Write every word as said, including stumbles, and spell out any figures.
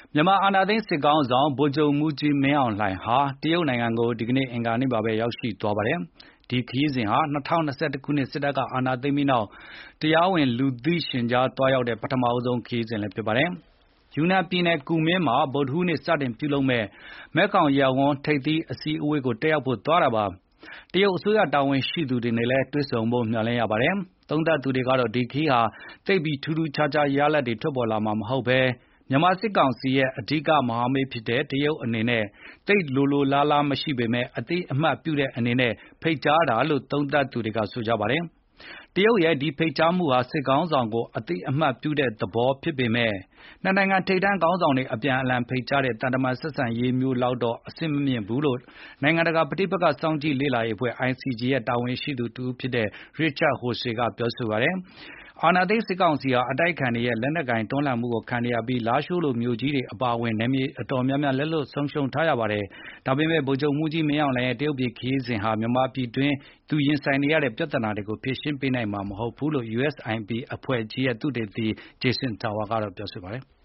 မြန်မာအာဏာသိမ်းစစ်ခေါင်းဆောင်ဗိုလ်ချုပ်မှူးကြီးမင်းအောင်လှိုင်ဟာတရုတ်နိုင်ငံကိုဒီကနေ့အင်္ဂါနေ့မှာပဲရောက်ရှိသွားပါတယ်။ ဒီခရီးစဉ်ဟာ ၂၀၂၁ ခုနှစ်စစ်တပ်ကအာဏာသိမ်းပြီးနောက်တရားဝင်လူသိရှင်ကြားသွားရောက်တဲ့ပထမဆုံးခရီးစဉ်လည်းဖြစ်ပါတယ်။ ယူနန်ပြည်နယ်ကူမင်းမှာဗုဒ္ဓဟူးနေ့စတင်ပြုလုပ်မယ့်မဲ့ခေါင်ရပ်ဝန်းထိပ်သီးအစည်းအဝေးကိုတက်ရောက်ဖို့သွားတာပါ။ တရုတ်အစိုးရတာဝန်ရှိသူတွေနဲ့လည်းတွေ့ဆုံဖို့မျှော်လင့်ရပါတယ်။ သုံးသပ်သူတွေကတော့ဒီခရီးဟာသိပ်ပြီးထူးထူးခြားခြားရလဒ်တွေထွက်ပေါ်လာမှာမဟုတ်ဘဲမြန်မာစစ်ကောင်စီရဲ့အဓိကမဟာမိတ်ဖြစ်တဲ့တရုတ်အနေနဲ့သိပ်လိုလိုလားလားမရှိပေမယ့်အသိအမှတ်ပြုတဲ့အနေနဲ့ဖိတ်ကြားတာလို့သုံးသပ်သူတွေကဆိုကြပါတယ်။ တရုတ်ရဲ့ဒီဖိတ်ကြားမှုဟာစစ်ခေါင်းဆောင်ကိုအသိအမှတ်ပြုတဲ့သဘောဖြစ်ပေမယ့်နှစ်နိုင်ငံထိပ်တန်းခေါင်းဆောင်တွေအပြန်အလှန်ဖိတ်ကြားတဲ့သံတမန်ဆက်ဆံရေးမျိုးလောက်တော့အဆင့်မမြင့်ဘူးလို့နိုင်ငံတကာပဋိပက္ခစောင့်ကြည့်လေ့လာရေးအဖွဲ့ အိုင်စီဂျီ ရဲ့တာဝန်ရှိသူတဦးဖြစ်တဲ့ Richard Horsey ကပြောဆိုပါတယ်။ အာဏာသိမ်းစစ်ကောင်စီဟာအတိုက်အခံတွေရဲ့လက်နက်ကိုင်တွန်းလှန်မှုကိုခံနေရပြီးလားရှိုးလိုမြို့ကြီးတွေအပါအဝင်နယ်မြေအတော်များများလက်လွတ်ဆုံးရှုံးထားရပါတယ်။ ဒါပေမယ့်ဗိုလ်ချုပ်မှူးကြီးမင်းအောင်လှိုင်ရဲ့တရုတ်ပြည်ခရီးစဉ်ဟာမြန်မာပြည်တွင်းသူရင်ဆိုင်နေရတဲ့ပြဿနာတွေကိုဖြေရှင်းပေးနိုင်မှာမဟုတ်ဘူးလို့ ယူအက်စ် အိုင်ပီ အဖွဲ့ကြီးရဲ့သုတေသီ Jason Tower ကပြောပါတယ်။